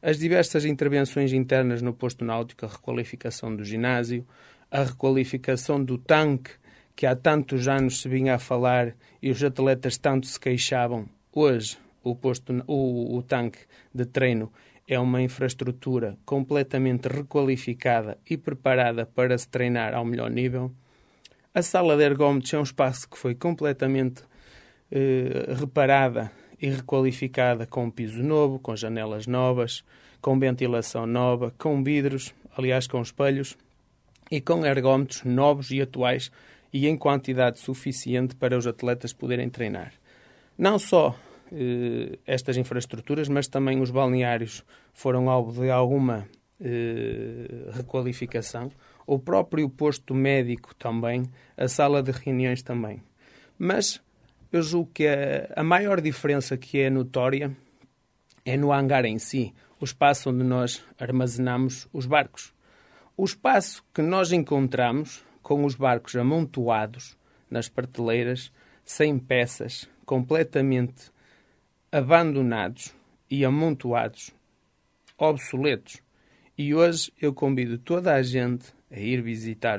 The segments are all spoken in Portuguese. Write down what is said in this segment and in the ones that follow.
as diversas intervenções internas no posto náutico, a requalificação do ginásio, a requalificação do tanque, que há tantos anos se vinha a falar e os atletas tanto se queixavam. Hoje, o tanque de treino é uma infraestrutura completamente requalificada e preparada para se treinar ao melhor nível. A sala de ergómetros é um espaço que foi completamente reparada e requalificada, com um piso novo, com janelas novas, com ventilação nova, com vidros, aliás com espelhos, e com ergómetros novos e atuais e em quantidade suficiente para os atletas poderem treinar. Não só estas infraestruturas, mas também os balneários foram alvo de alguma requalificação. O próprio posto médico também, a sala de reuniões também. Mas eu julgo que a maior diferença que é notória é no hangar em si, o espaço onde nós armazenamos os barcos. O espaço que nós encontramos com os barcos amontoados nas prateleiras, sem peças, completamente abandonados e amontoados, obsoletos. E hoje eu convido toda a gente a ir visitar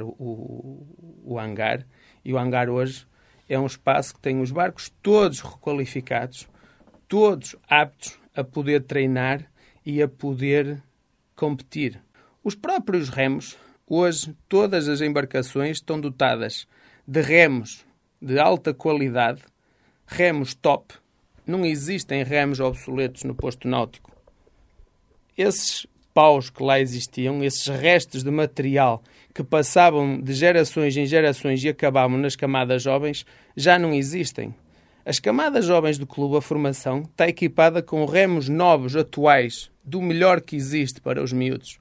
o hangar. E o hangar hoje é um espaço que tem os barcos todos requalificados, todos aptos a poder treinar e a poder competir. Os próprios remos, hoje todas as embarcações estão dotadas de remos de alta qualidade, remos top. Não existem remos obsoletos no posto náutico. Esses paus que lá existiam, esses restos de material que passavam de gerações em gerações e acabavam nas camadas jovens, já não existem. As camadas jovens do clube, a formação, está equipada com remos novos, atuais, do melhor que existe para os miúdos.